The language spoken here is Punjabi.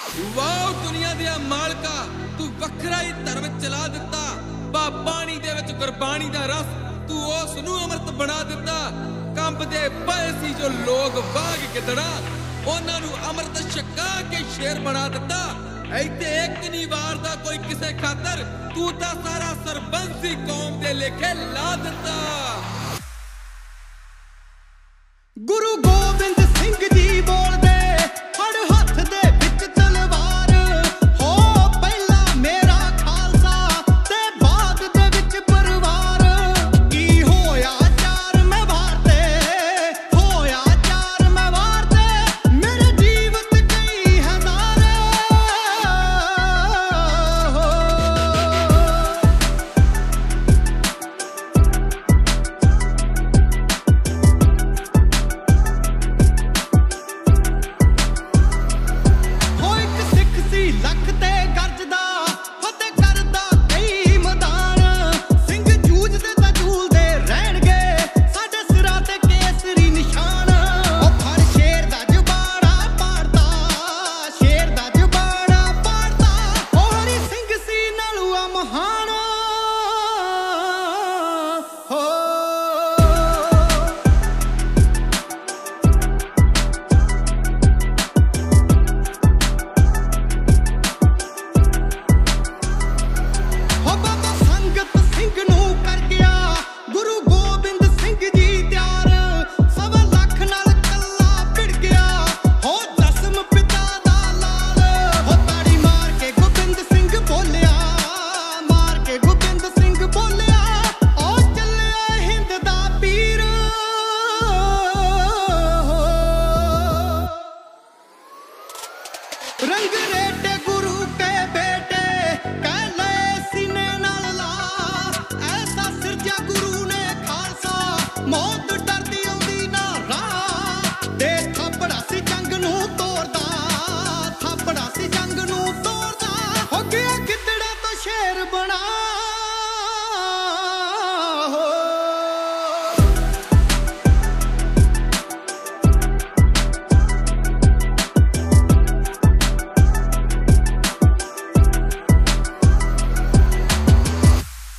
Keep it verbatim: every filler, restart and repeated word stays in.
ਵਾਹ ਦੁਨੀਆ ਦੇ ਮਾਲਕਾ ਤੂੰ ਵੱਖਰਾ ਹੀ ਧਰਮ ਚਲਾ ਦਿੱਤਾ। ਬਾਣੀ ਦੇ ਵਿੱਚ ਗੁਰਬਾਣੀ ਦਾ ਰਸ ਤੂੰ ਉਸ ਨੂੰ ਅੰਮ੍ਰਿਤ ਬਣਾ ਦਿੱਤਾ। ਕੰਬਦੇ ਪਏ ਸੀ ਜੋ ਲੋਕ ਬਾਗ ਗਿੱਦੜਾ, ਉਹਨਾਂ ਨੂੰ ਅੰਮ੍ਰਿਤ ਛਕਾ ਕੇ ਸ਼ੇਰ ਬਣਾ ਦਿੱਤਾ। ਇੱਥੇ ਇੱਕ ਨਹੀਂ ਵਾਰਦਾ ਕੋਈ ਕਿਸੇ ਖਾਤਰ, ਤੂੰ ਤਾਂ ਸਾਰਾ ਸਰਬੰਸੀ ਕੌਮ ਦੇ ਲੇਖੇ ਲਾ ਦਿੱਤਾ। ਗੁਰੂ ਗੋਬਿੰਦ ਸਿੰਘ ਜੀ ਬੋਲਦੇ ਹੜ ਹੱਥ ਦੇ ਵਿੱਚ ਤਲਵਾਰ, ਹੋ ਪਹਿਲਾ ਮੇਰਾ ਖਾਲਸਾ ਤੇ ਬਾਅਦ ਦੇ ਵਿੱਚ ਪਰਿਵਾਰ। ਕੀ ਹੋਇਆ ਚਾਰ ਮੈਂ ਵਾਰ ਤੇ, ਹੋਇਆ ਚਾਰ ਮੈਂ ਵਾਰ ਤੇ, ਮੇਰੇ ਜੀਵਤ ਕਈ ਹਜ਼ਾਰ। ਲੱਖ ਤੇ ਗਰਜਦਾ ਫਤਿਹ ਕਰਦਾ ਕਈ ਮੈਦਾਨ, ਸਿੰਘ ਜੂਝਦੇ ਤਾਂ ਝੂਲਦੇ ਰਹਿਣਗੇ ਸਾਡੇ ਸਿਰਾਂ ਤੇ ਕੇਸਰੀ ਨਿਸ਼ਾਨ। ਉਹ ਫੜ ਸ਼ੇਰ ਦਾ ਜੁਬਾੜਾ ਪਾੜਦਾ, ਸ਼ੇਰ ਦਾ ਜੁਬਾੜਾ ਪਾੜਦਾ, ਉਹ ਹਰੀ ਸਿੰਘ ਸੀ ਨਾਲੂਆ ਮਹਾਨ। ਹੋ रंग रे